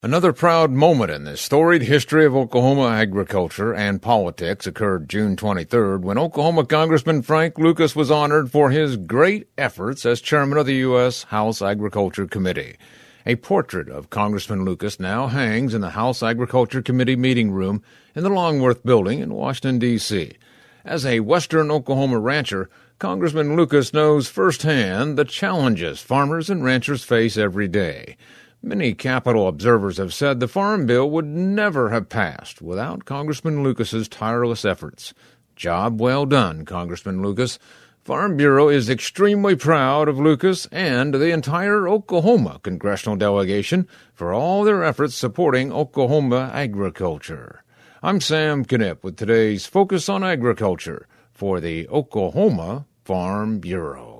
Another proud moment in the storied history of Oklahoma agriculture and politics occurred June 23rd when Oklahoma Congressman Frank Lucas was honored for his great efforts as chairman of the U.S. House Agriculture Committee. A portrait of Congressman Lucas now hangs in the House Agriculture Committee meeting room in the Longworth Building in Washington, D.C. As a western Oklahoma rancher, Congressman Lucas knows firsthand the challenges farmers and ranchers face every day. Many Capitol observers have said the Farm Bill would never have passed without Congressman Lucas's tireless efforts. Job well done, Congressman Lucas. Farm Bureau is extremely proud of Lucas and the entire Oklahoma congressional delegation for all their efforts supporting Oklahoma agriculture. I'm Sam Knipp with today's Focus on Agriculture for the Oklahoma Farm Bureau.